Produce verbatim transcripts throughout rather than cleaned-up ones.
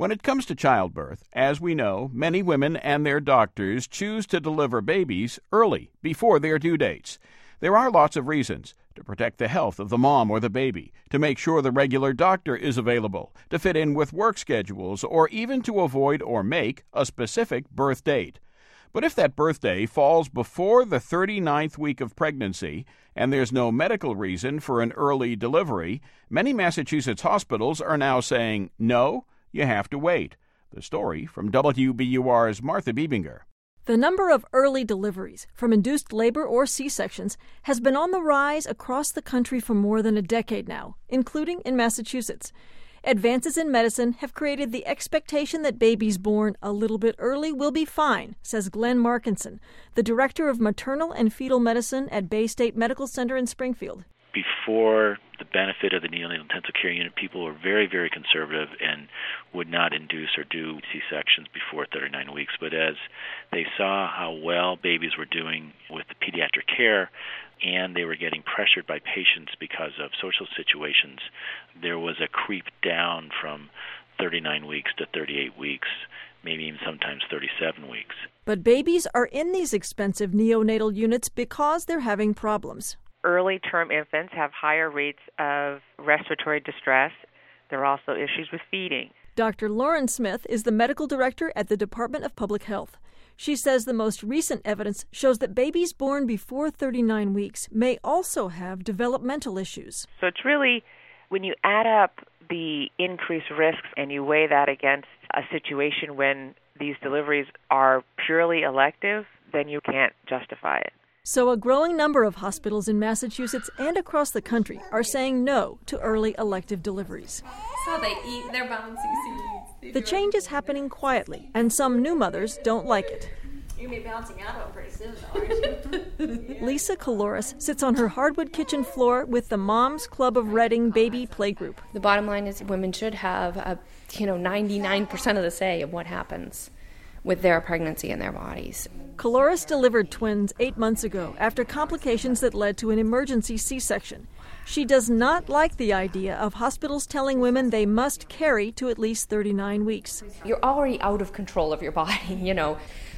When it comes to childbirth, as we know, many women and their doctors choose to deliver babies early, before their due dates. There are lots of reasons: to protect the health of the mom or the baby, to make sure the regular doctor is available, to fit in with work schedules, or even to avoid or make a specific birth date. But if that birthday falls before the thirty-ninth week of pregnancy and there's no medical reason for an early delivery, many Massachusetts hospitals are now saying, no, you have to wait. The story from W B U R's Martha Biebinger. The number of early deliveries, from induced labor or C-sections, has been on the rise across the country for more than a decade now, including in Massachusetts. Advances in medicine have created the expectation that babies born a little bit early will be fine, says Glenn Markinson, the director of maternal and fetal medicine at Bay State Medical Center in Springfield. Before the benefit of the neonatal intensive care unit, people were very, very conservative and would not induce or do C-sections before thirty-nine weeks. But as they saw how well babies were doing with the pediatric care, and they were getting pressured by patients because of social situations, there was a creep down from thirty-nine weeks to thirty-eight weeks, maybe even sometimes thirty-seven weeks. But babies are in these expensive neonatal units because they're having problems. Early-term infants have higher rates of respiratory distress. There are also issues with feeding. Doctor Lauren Smith is the medical director at the Department of Public Health. She says the most recent evidence shows that babies born before thirty-nine weeks may also have developmental issues. So it's really, when you add up the increased risks and you weigh that against a situation when these deliveries are purely elective, then you can't justify it. So a growing number of hospitals in Massachusetts and across the country are saying no to early elective deliveries. So they eat their bouncy seeds. The change is happening quietly, and some new mothers don't like it. You're going to be bouncing out of it pretty soon, though, aren't you? Lisa Caloris sits on her hardwood kitchen floor with the Moms Club of Reading Baby Playgroup. The bottom line is women should have a, you know, ninety-nine percent of the say of what happens with their pregnancy and their bodies. Caloris delivered twins eight months ago after complications that led to an emergency C-section. She does not like the idea of hospitals telling women they must carry to at least thirty-nine weeks. You're already out of control of your body, you know.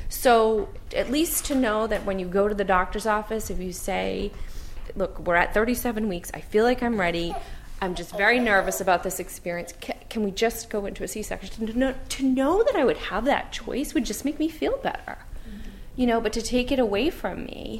So at least to know that when you go to the doctor's office, if you say, look, we're at thirty-seven weeks, I feel like I'm ready, I'm just very nervous about this experience, can, can we just go into a C-section? To know, to know that I would have that choice would just make me feel better. You know, but to take it away from me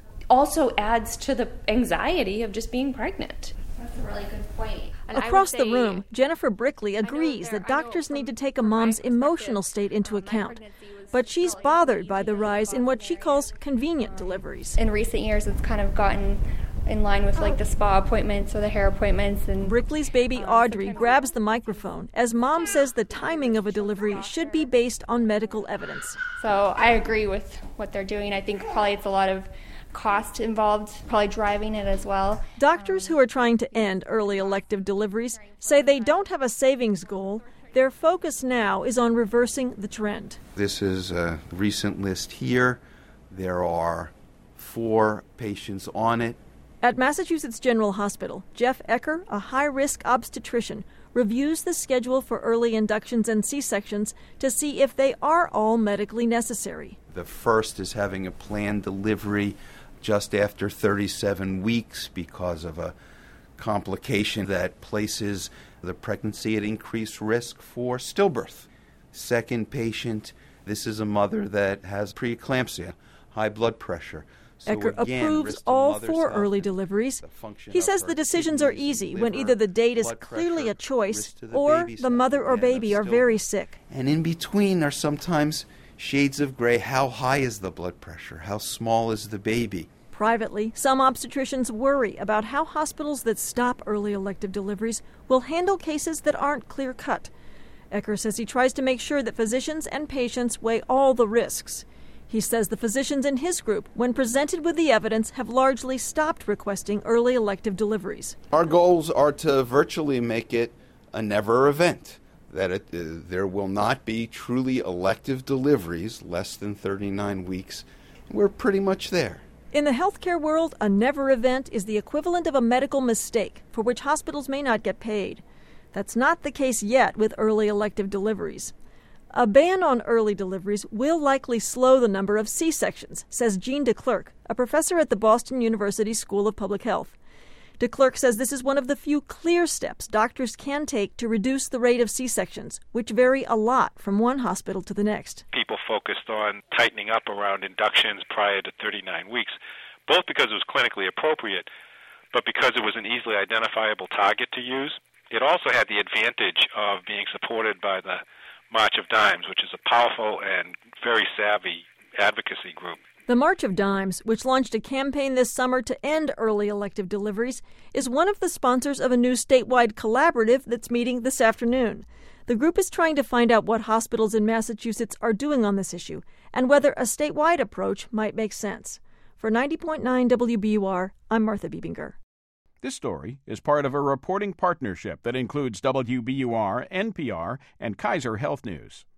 also adds to the anxiety of just being pregnant. That's a really good point. And Across say, the room, Jennifer Brickley agrees that doctors need to take a mom's emotional state into account. But she's bothered by the rise in what she calls convenient deliveries. In recent years, it's kind of gotten in line with like the spa appointments or the hair appointments. And Brickley's baby Audrey grabs the microphone as Mom says the timing of a delivery should be based on medical evidence. So I agree with what they're doing. I think probably it's a lot of cost involved, probably driving it as well. Doctors who are trying to end early elective deliveries say they don't have a savings goal. Their focus now is on reversing the trend. This is a recent list here. There are four patients on it. At Massachusetts General Hospital, Jeff Ecker, a high-risk obstetrician, reviews the schedule for early inductions and C-sections to see if they are all medically necessary. The first is having a planned delivery just after thirty-seven weeks because of a complication that places the pregnancy at increased risk for stillbirth. Second patient, this is a mother that has preeclampsia, high blood pressure. So Ecker again, approves all four early deliveries. He says the decisions are easy when either the date is clearly a choice or the mother or baby are very sick. And in between are sometimes shades of gray. How high is the blood pressure? How small is the baby? Privately, some obstetricians worry about how hospitals that stop early elective deliveries will handle cases that aren't clear-cut. Ecker says he tries to make sure that physicians and patients weigh all the risks. He says the physicians in his group, when presented with the evidence, have largely stopped requesting early elective deliveries. Our goals are to virtually make it a never event, that it, uh, there will not be truly elective deliveries less than thirty-nine weeks. We're pretty much there. In the healthcare world, a never event is the equivalent of a medical mistake for which hospitals may not get paid. That's not the case yet with early elective deliveries. A ban on early deliveries will likely slow the number of C-sections, says Jean DeClercq, a professor at the Boston University School of Public Health. DeClercq says this is one of the few clear steps doctors can take to reduce the rate of C-sections, which vary a lot from one hospital to the next. People focused on tightening up around inductions prior to thirty-nine weeks, both because it was clinically appropriate, but because it was an easily identifiable target to use. It also had the advantage of being supported by the March of Dimes, which is a powerful and very savvy advocacy group. The March of Dimes, which launched a campaign this summer to end early elective deliveries, is one of the sponsors of a new statewide collaborative that's meeting this afternoon. The group is trying to find out what hospitals in Massachusetts are doing on this issue and whether a statewide approach might make sense. For ninety point nine W B U R, I'm Martha Biebinger. This story is part of a reporting partnership that includes W B U R, N P R, and Kaiser Health News.